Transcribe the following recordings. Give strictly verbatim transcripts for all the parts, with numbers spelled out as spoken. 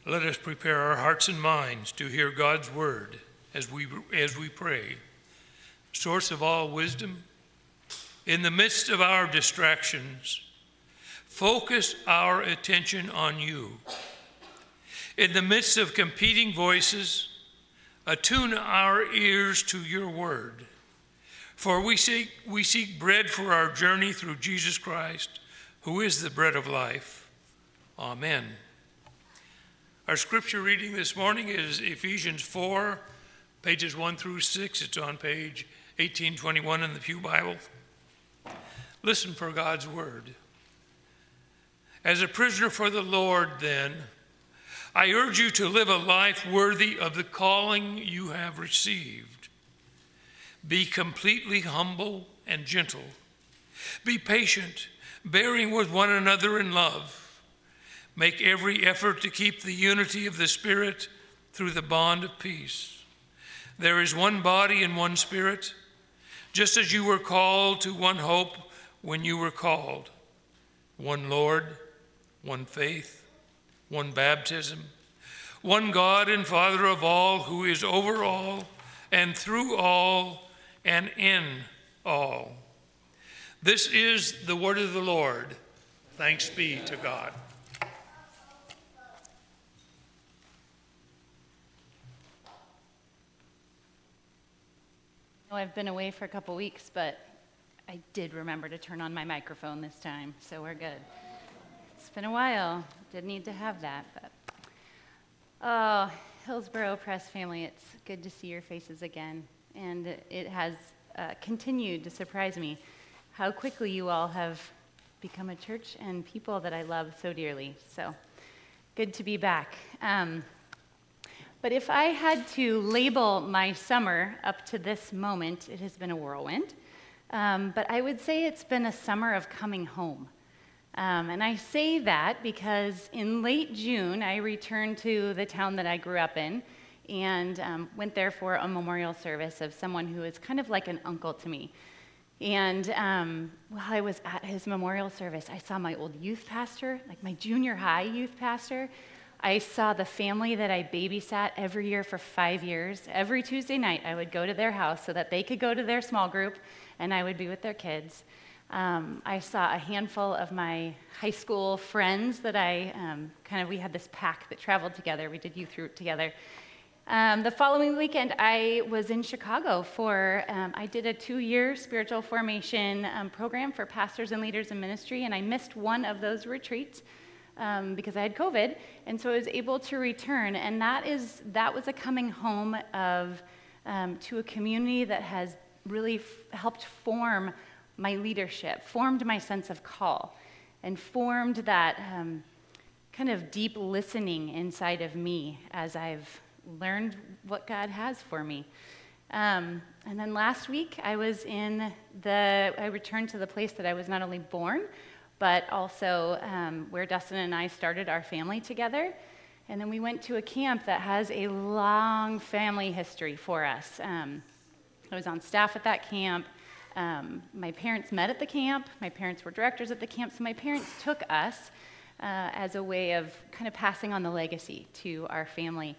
Let us prepare our hearts and minds to hear God's word as we, as we pray. Source of all wisdom, in the midst of our distractions, focus our attention on you. In the midst of competing voices, attune our ears to your word. For we seek, we seek bread for our journey through Jesus Christ, who is the bread of life. Amen. Our scripture reading this morning is Ephesians four, pages one through six. It's on page eighteen twenty-one in the Pew Bible. Listen for God's word. As a prisoner for the Lord, then, I urge you to live a life worthy of the calling you have received. Be completely humble and gentle. Be patient, bearing with one another in love. Make every effort to keep the unity of the Spirit through the bond of peace. There is one body and one Spirit, just as you were called to one hope when you were called. One Lord, one faith, one baptism, one God and Father of all, who is over all and through all and in all. This is the word of the Lord. Thanks be to God. I've been away for a couple weeks, but I did remember to turn on my microphone this time, so we're good. It's been a while. Didn't need to have that, but oh, Hillsborough Press family, it's good to see your faces again, and it has uh, continued to surprise me how quickly you all have become a church and people that I love so dearly. So good to be back. Um, But if I had to label my summer up to this moment, it has been a whirlwind. Um, but I would say it's been a summer of coming home. Um, and I say that because in late June, I returned to the town that I grew up in and um, went there for a memorial service of someone who is kind of like an uncle to me. And um, while I was at his memorial service, I saw my old youth pastor, like my junior high youth pastor. I saw the family that I babysat every year for five years. Every Tuesday night, I would go to their house so that they could go to their small group, and I would be with their kids. Um, I saw a handful of my high school friends that I um, kind of, we had this pack that traveled together. We did youth route together. Um, the following weekend, I was in Chicago for, um, I did a two-year spiritual formation um, program for pastors and leaders in ministry, and I missed one of those retreats. Um, because I had COVID, and so I was able to return, and that is that was a coming home of um, to a community that has really f- helped form my leadership, formed my sense of call, and formed that um, kind of deep listening inside of me as I've learned what God has for me. Um, and then last week, I was in the I returned to the place that I was not only born, but also um, where Dustin and I started our family together. And then we went to a camp that has a long family history for us. Um, I was on staff at that camp. Um, my parents met at the camp. My parents were directors at the camp, so my parents took us uh, as a way of kind of passing on the legacy to our family.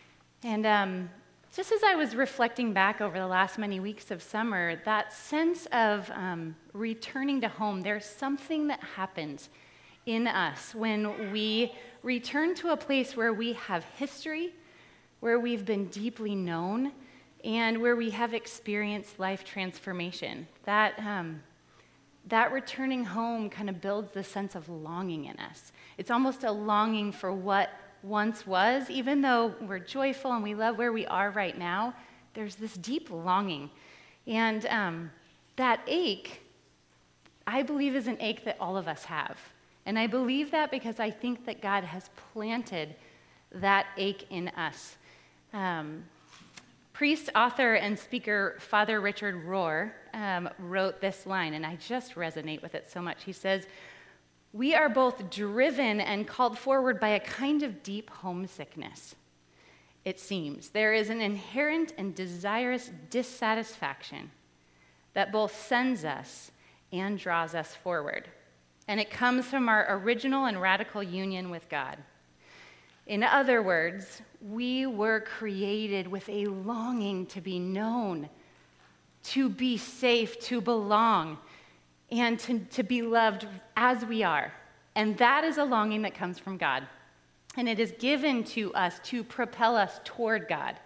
And um, just as I was reflecting back over the last many weeks of summer, that sense of um, returning to home, there's something that happens in us when we return to a place where we have history, where we've been deeply known, and where we have experienced life transformation. That, um, that returning home kind of builds the sense of longing in us. It's almost a longing for what once was. Even though we're joyful and we love where we are right now, there's this deep longing. And um, that ache, I believe, is an ache that all of us have. And I believe that because I think that God has planted that ache in us. Um, priest, author, and speaker Father Richard Rohr um, wrote this line, and I just resonate with it so much. He says, "We are both driven and called forward by a kind of deep homesickness, it seems. There is an inherent and desirous dissatisfaction that both sends us and draws us forward. And it comes from our original and radical union with God. In other words, we were created with a longing to be known, to be safe, to belong, and to, to be loved as we are. And that is a longing that comes from God. And it is given to us to propel us toward God.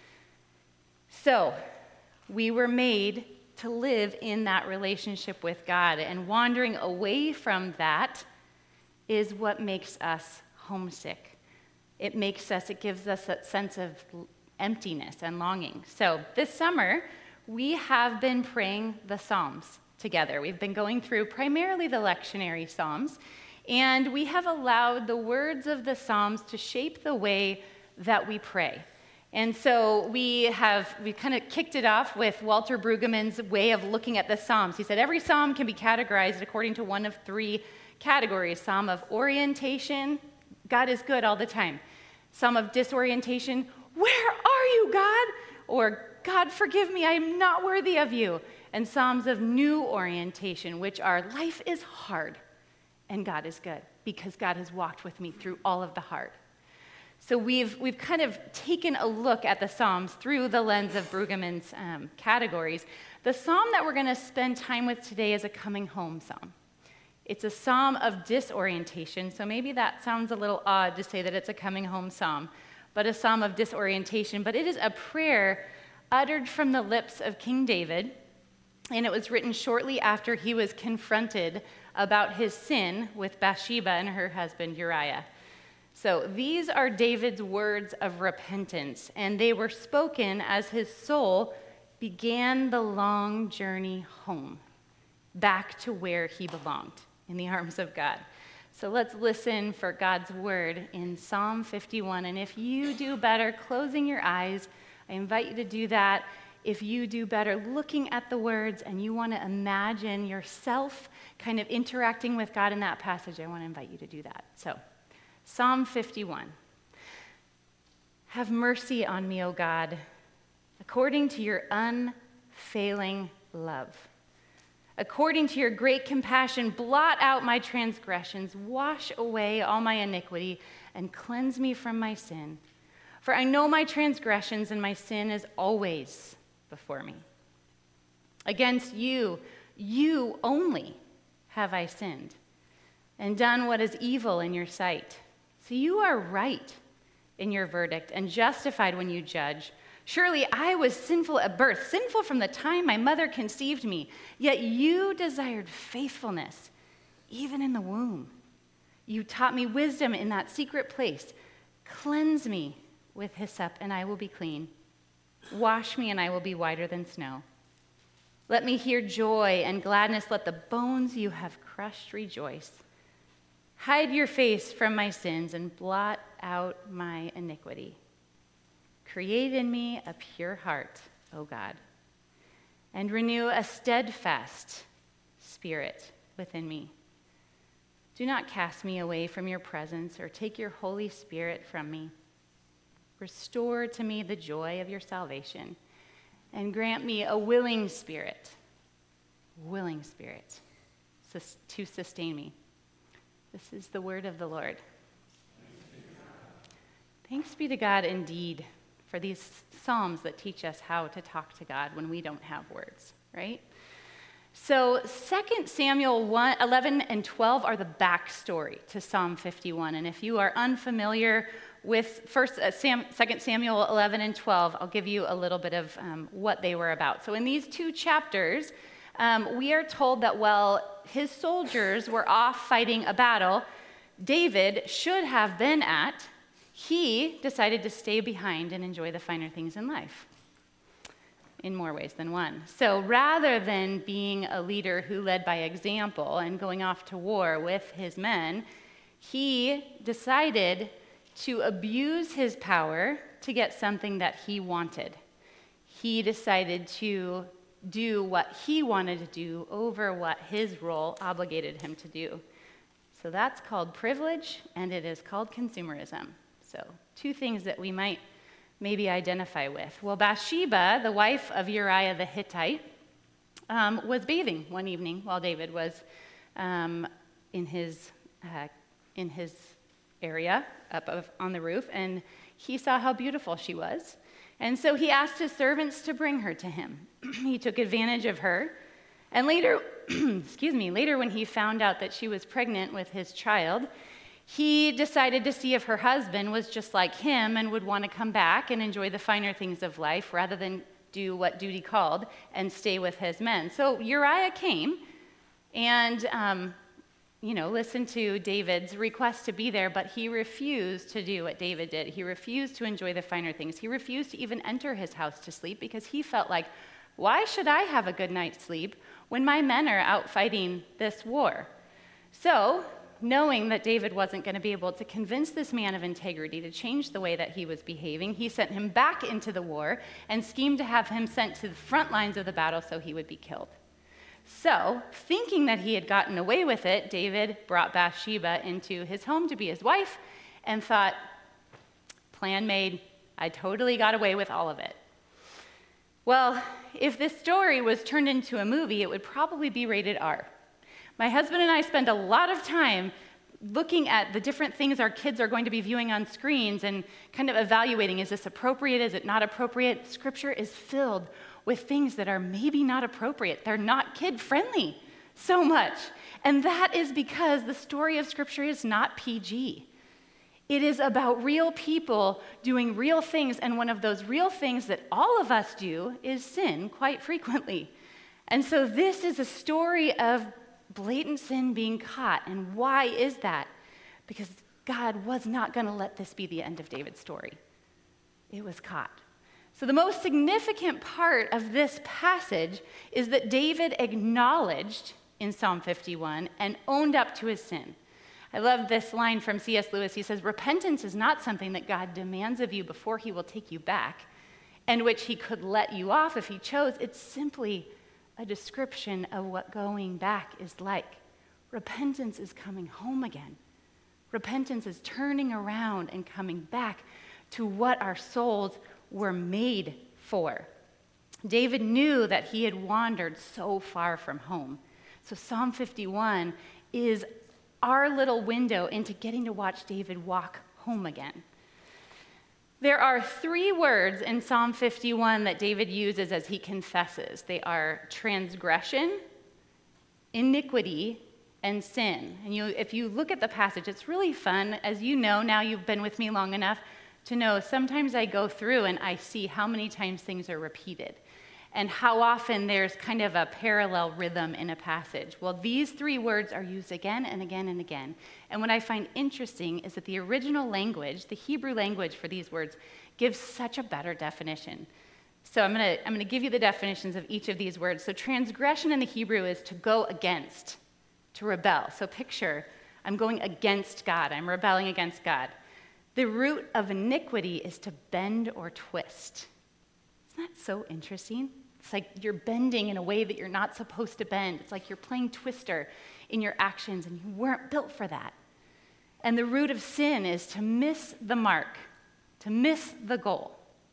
So, we were made to live in that relationship with God. And wandering away from that is what makes us homesick. It makes us, it gives us that sense of emptiness and longing. So, this summer, we have been praying the Psalms together. We've been going through primarily the lectionary Psalms. And we have allowed the words of the Psalms to shape the way that we pray. And so we have, we kind of kicked it off with Walter Brueggemann's way of looking at the Psalms. He said every Psalm can be categorized according to one of three categories. Psalm of orientation, God is good all the time. Psalm of disorientation, where are you, God? Or God, forgive me, I am not worthy of you. And Psalms of new orientation, which are life is hard. And God is good, because God has walked with me through all of the hard. So we've we've kind of taken a look at the Psalms through the lens of Brueggemann's um, categories. The psalm that we're going to spend time with today is a coming home psalm. It's a psalm of disorientation, so maybe that sounds a little odd to say that it's a coming home psalm, but a psalm of disorientation. But it is a prayer uttered from the lips of King David, and it was written shortly after he was confronted about his sin with Bathsheba and her husband Uriah. So these are David's words of repentance, and they were spoken as his soul began the long journey home, back to where he belonged, in the arms of God. So let's listen for God's word in Psalm fifty-one. And if you do better closing your eyes, I invite you to do that. If you do better looking at the words and you want to imagine yourself kind of interacting with God in that passage, I want to invite you to do that. So, Psalm fifty-one. Have mercy on me, O God, according to your unfailing love. According to your great compassion, blot out my transgressions, wash away all my iniquity, and cleanse me from my sin. For I know my transgressions, and my sin is always before me. Against you, you only have I sinned, and done what is evil in your sight. So you are right in your verdict, and justified when you judge. Surely I was sinful at birth, sinful from the time my mother conceived me. Yet you desired faithfulness, even in the womb. You taught me wisdom in that secret place. Cleanse me with hyssop, and I will be clean. Wash me, and I will be whiter than snow. Let me hear joy and gladness. Let the bones you have crushed rejoice. Hide your face from my sins and blot out my iniquity. Create in me a pure heart, O God, and renew a steadfast spirit within me. Do not cast me away from your presence or take your Holy Spirit from me. Restore to me the joy of your salvation, and grant me a willing spirit, willing spirit to sustain me. This is the word of the Lord. Thanks be to God indeed for these psalms that teach us how to talk to God when we don't have words, right? So Second Samuel one, eleven and twelve are the backstory to Psalm fifty-one. And if you are unfamiliar with First, uh, Sam, Second Samuel eleven and twelve, I'll give you a little bit of um, what they were about. So in these two chapters, um, we are told that while his soldiers were off fighting a battle David should have been at, he decided to stay behind and enjoy the finer things in life, in more ways than one. So rather than being a leader who led by example and going off to war with his men, he decided to abuse his power to get something that he wanted. He decided to do what he wanted to do over what his role obligated him to do. So that's called privilege, and it is called consumerism. So two things that we might maybe identify with. Well, Bathsheba, the wife of Uriah the Hittite, um, was bathing one evening while David was um, in his uh, in his area up of, on the roof, and he saw how beautiful she was. And so he asked his servants to bring her to him. He took advantage of her. And later, excuse me, later when he found out that she was pregnant with his child, he decided to see if her husband was just like him and would want to come back and enjoy the finer things of life rather than do what duty called and stay with his men. So Uriah came and, um, you know, listened to David's request to be there, but he refused to do what David did. He refused to enjoy the finer things. He refused to even enter his house to sleep because he felt like, why should I have a good night's sleep when my men are out fighting this war? So, knowing that David wasn't going to be able to convince this man of integrity to change the way that he was behaving, he sent him back into the war and schemed to have him sent to the front lines of the battle so he would be killed. So, thinking that he had gotten away with it, David brought Bathsheba into his home to be his wife and thought, plan made, I totally got away with all of it. Well, if this story was turned into a movie, it would probably be rated R. My husband and I spend a lot of time looking at the different things our kids are going to be viewing on screens and kind of evaluating, is this appropriate, is it not appropriate? Scripture is filled with things that are maybe not appropriate. They're not kid-friendly so much. And that is because the story of Scripture is not P G. It is about real people doing real things, and one of those real things that all of us do is sin quite frequently. And so this is a story of blatant sin being caught. And why is that? Because God was not going to let this be the end of David's story. It was caught. So the most significant part of this passage is that David acknowledged in Psalm fifty-one and owned up to his sin. I love this line from C S Lewis. He says, repentance is not something that God demands of you before he will take you back, and which he could let you off if he chose. It's simply a description of what going back is like. Repentance is coming home again. Repentance is turning around and coming back to what our souls were made for. David knew that he had wandered so far from home. So Psalm fifty-one is our little window into getting to watch David walk home again. There are three words in Psalm fifty-one that David uses as he confesses. They are transgression, iniquity, and sin. And you, if you look at the passage, it's really fun. As you know, now you've been with me long enough to know sometimes I go through and I see how many times things are repeated and how often there's kind of a parallel rhythm in a passage. Well, these three words are used again and again and again. And what I find interesting is that the original language, the Hebrew language for these words, gives such a better definition. So I'm going to I'm going to give you the definitions of each of these words. So transgression in the Hebrew is to go against, to rebel. So picture, I'm going against God. I'm rebelling against God. The root of iniquity is to bend or twist. Isn't that so interesting? It's like you're bending in a way that you're not supposed to bend. It's like you're playing Twister in your actions, and you weren't built for that. And the root of sin is to miss the mark, to miss the goal.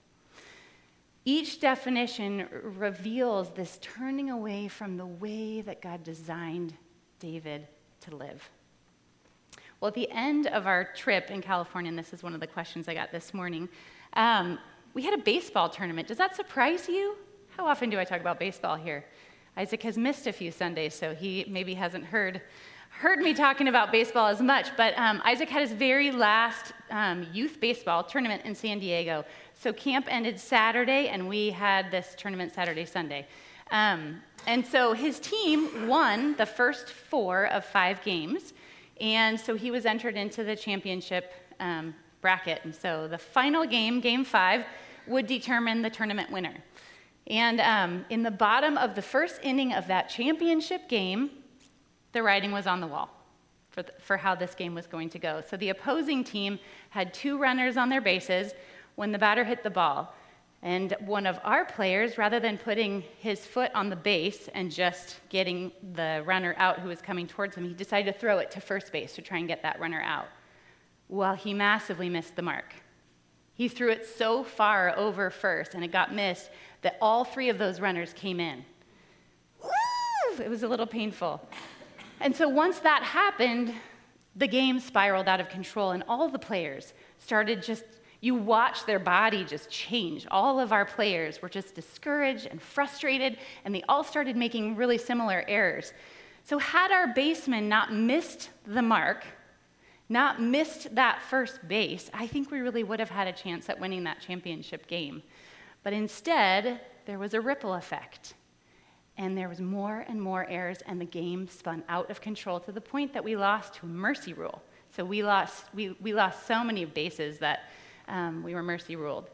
Each definition reveals this turning away from the way that God designed David to live. Well, at the end of our trip in California, and this is one of the questions I got this morning, um, we had a baseball tournament. Does that surprise you? How often do I talk about baseball here? Isaac has missed a few Sundays, so he maybe hasn't heard heard me talking about baseball as much. But um, Isaac had his very last um, youth baseball tournament in San Diego. So camp ended Saturday, and we had this tournament Saturday, Sunday. Um, and so his team won the first four of five games, and so he was entered into the championship um, bracket. And so the final game, game five, would determine the tournament winner. And um, in the bottom of the first inning of that championship game, the writing was on the wall for, the, for how this game was going to go. So the opposing team had two runners on their bases when the batter hit the ball. And one of our players, rather than putting his foot on the base and just getting the runner out who was coming towards him, he decided to throw it to first base to try and get that runner out. Well, he massively missed the mark. He threw it so far over first, and it got missed, that all three of those runners came in. Woo! It was a little painful. And so once that happened, The game spiraled out of control, and all the players started just, you watched their body just change. All of our players were just discouraged and frustrated, and they all started making really similar errors. So had our baseman not missed the mark, not missed that first base, I think we really would have had a chance at winning that championship game. But instead, there was a ripple effect. And there was more and more errors, and the game spun out of control to the point that we lost to a mercy rule. So we lost, we, we lost so many bases that um, we were mercy ruled.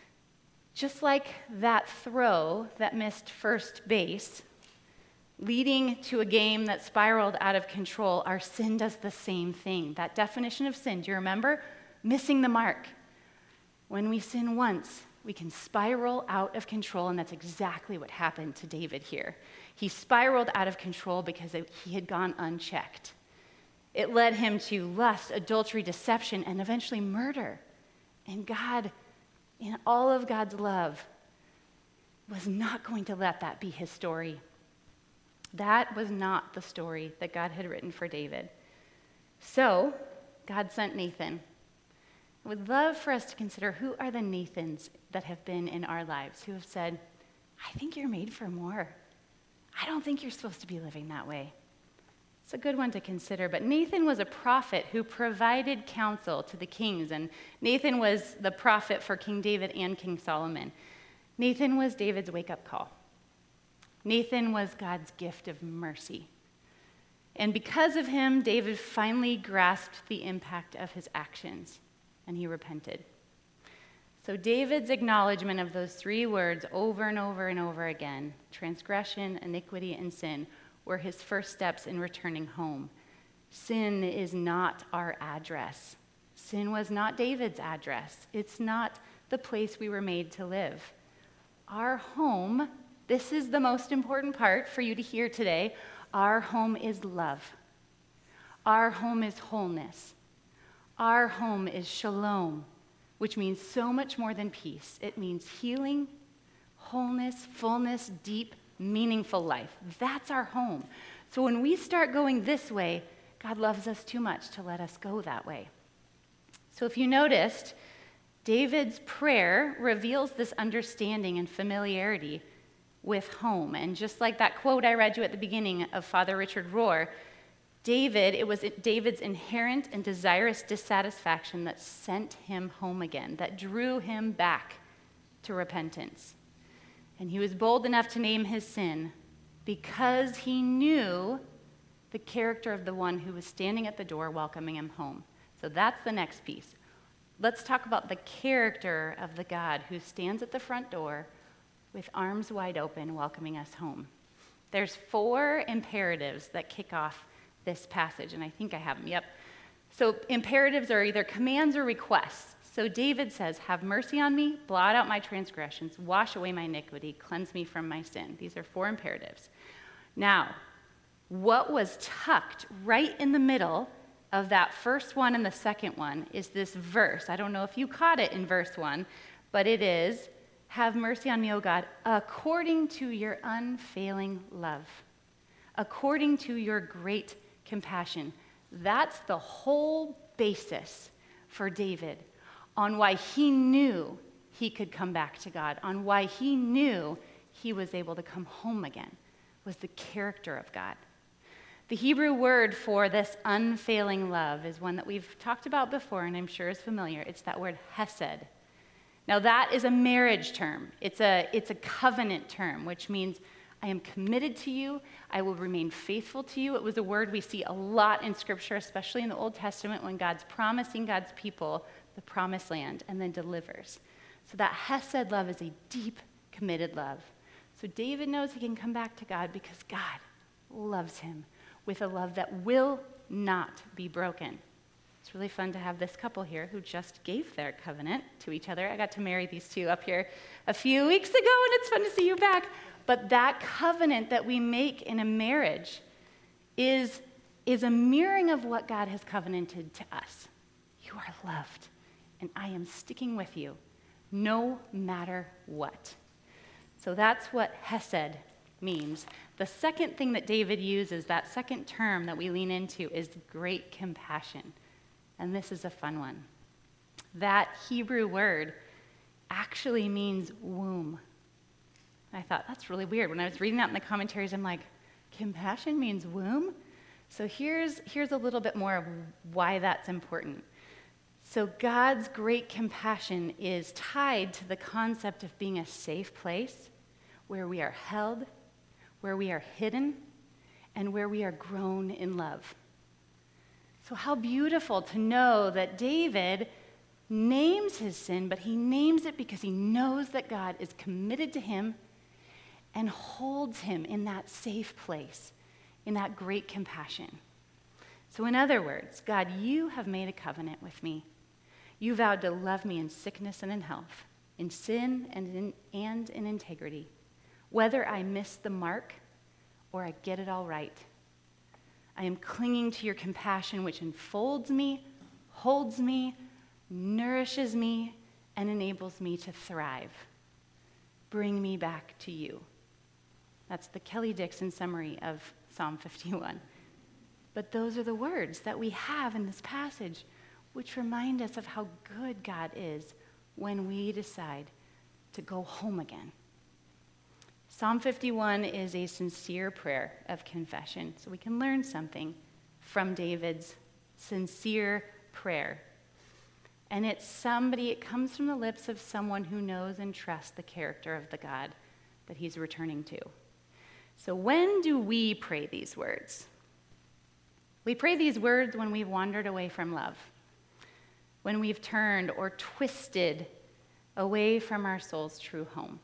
Just like that throw that missed first base, leading to a game that spiraled out of control, our sin does the same thing. That definition of sin, do you remember? Missing the mark. When we sin once, we can spiral out of control, and that's exactly what happened to David here. He spiraled out of control because it, he had gone unchecked. It led him to lust, adultery, deception, and eventually murder. And God, in all of God's love, was not going to let that be his story. That was not the story that God had written for David. So, God sent Nathan. I would love for us to consider who are the Nathans that have been in our lives who have said, I think you're made for more. I don't think you're supposed to be living that way. It's a good one to consider, but Nathan was a prophet who provided counsel to the kings, and Nathan was the prophet for King David and King Solomon. Nathan was David's wake-up call. Nathan was God's gift of mercy. And because of him, David finally grasped the impact of his actions, and he repented. So David's acknowledgement of those three words over and over and over again, transgression, iniquity, and sin, were his first steps in returning home. Sin is not our address. Sin was not David's address. It's not the place we were made to live. Our home, this is the most important part for you to hear today, our home is love. Our home is wholeness. Our home is shalom, which means so much more than peace. It means healing, wholeness, fullness, deep, meaningful life. That's our home. So when we start going this way, God loves us too much to let us go that way. So if you noticed, David's prayer reveals this understanding and familiarity with home. And just like that quote I read you at the beginning of Father Richard Rohr, David, it was David's inherent and desirous dissatisfaction that sent him home again, that drew him back to repentance. And he was bold enough to name his sin because he knew the character of the one who was standing at the door welcoming him home. So that's the next piece. Let's talk about the character of the God who stands at the front door with arms wide open welcoming us home. There's four imperatives that kick off this passage, and I think I have them, yep. So imperatives are either commands or requests. So David says, have mercy on me, blot out my transgressions, wash away my iniquity, cleanse me from my sin. These are four imperatives. Now, what was tucked right in the middle of that first one and the second one is this verse. I don't know if you caught it in verse one, but it is, have mercy on me, O God, according to your unfailing love, according to your great compassion. That's the whole basis for David on why he knew he could come back to God, on why he knew he was able to come home again, was the character of God. The Hebrew word for this unfailing love is one that we've talked about before and I'm sure is familiar. It's that word hesed. Now that is a marriage term. It's a, it's a covenant term, which means I am committed to you. I will remain faithful to you. It was a word we see a lot in Scripture, especially in the Old Testament when God's promising God's people the promised land and then delivers. So that hesed love is a deep, committed love. So David knows he can come back to God because God loves him with a love that will not be broken. It's really fun to have this couple here who just gave their covenant to each other. I got to marry these two up here a few weeks ago, and it's fun to see you back. But that covenant that we make in a marriage is, is a mirroring of what God has covenanted to us. You are loved, and I am sticking with you no matter what. So that's what hesed means. The second thing that David uses, that second term that we lean into, is great compassion. And this is a fun one. That Hebrew word actually means womb. I thought, that's really weird. When I was reading that in the commentaries, I'm like, compassion means womb? So here's, here's a little bit more of why that's important. So God's great compassion is tied to the concept of being a safe place where we are held, where we are hidden, and where we are grown in love. So how beautiful to know that David names his sin, but he names it because he knows that God is committed to him and holds him in that safe place, in that great compassion. So in other words, God, you have made a covenant with me. You vowed to love me in sickness and in health, in sin and in, and in integrity, whether I miss the mark or I get it all right. I am clinging to your compassion, which enfolds me, holds me, nourishes me, and enables me to thrive. Bring me back to you. That's the Kelly Dixon summary of Psalm fifty-one. But those are the words that we have in this passage, which remind us of how good God is when we decide to go home again. Psalm fifty-one is a sincere prayer of confession, so we can learn something from David's sincere prayer. And it's somebody, it comes from the lips of someone who knows and trusts the character of the God that he's returning to. So when do we pray these words? We pray these words when we've wandered away from love, when we've turned or twisted away from our soul's true home.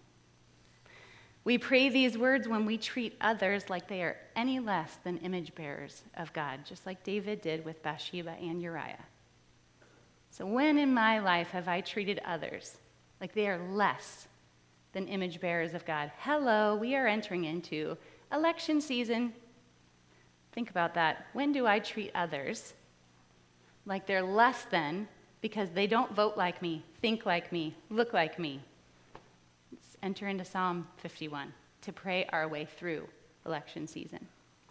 We pray these words when we treat others like they are any less than image bearers of God, just like David did with Bathsheba and Uriah. So when in my life have I treated others like they are less than image bearers of God? Hello, we are entering into election season. Think about that. When do I treat others like they're less than because they don't vote like me, think like me, look like me? Let's enter into Psalm fifty-one to pray our way through election season.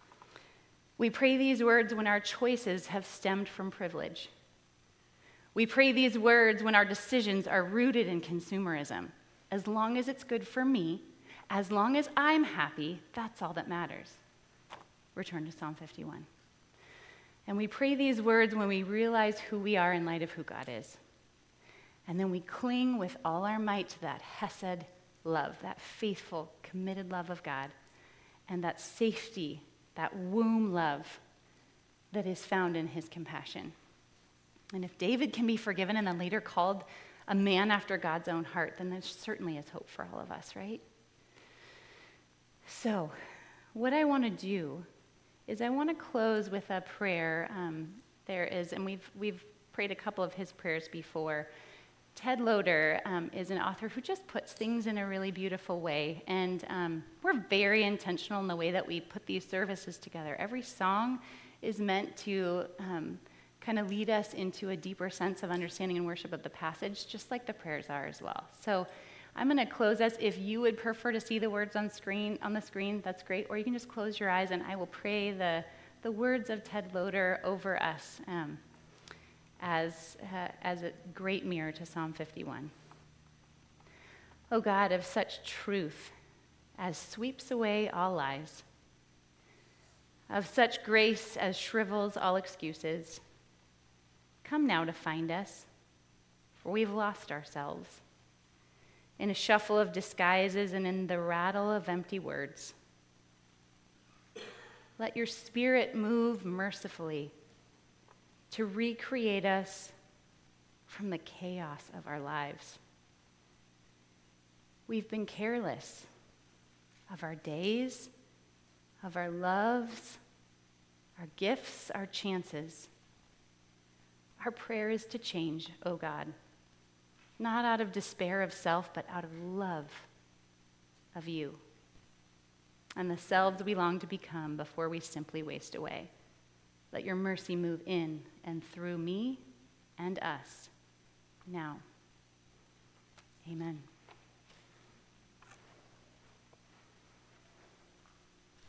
We pray these words when our choices have stemmed from privilege. We pray these words when our decisions are rooted in consumerism. As long as it's good for me, as long as I'm happy, that's all that matters. Return to Psalm fifty-one. And we pray these words when we realize who we are in light of who God is. And then we cling with all our might to that hesed love, that faithful, committed love of God, and that safety, that womb love that is found in his compassion. And if David can be forgiven and then later called a man after God's own heart, then there certainly is hope for all of us, right? So, what I want to do is I want to close with a prayer. Um, there is, and we've we've prayed a couple of his prayers before. Ted Loder um, is an author who just puts things in a really beautiful way, and um, we're very intentional in the way that we put these services together. Every song is meant to um, kind of lead us into a deeper sense of understanding and worship of the passage, just like the prayers are as well. So I'm going to close us. If you would prefer to see the words on screen on the screen, that's great. Or you can just close your eyes, and I will pray the, the words of Ted Loder over us um, as, uh, as a great mirror to Psalm fifty-one. O God of such truth as sweeps away all lies, of such grace as shrivels all excuses, come now to find us, for we've lost ourselves in a shuffle of disguises and in the rattle of empty words. Let your Spirit move mercifully to recreate us from the chaos of our lives. We've been careless of our days, of our loves, our gifts, our chances. Our prayer is to change, O God, not out of despair of self, but out of love of you and the selves we long to become before we simply waste away. Let your mercy move in and through me and us now. Amen.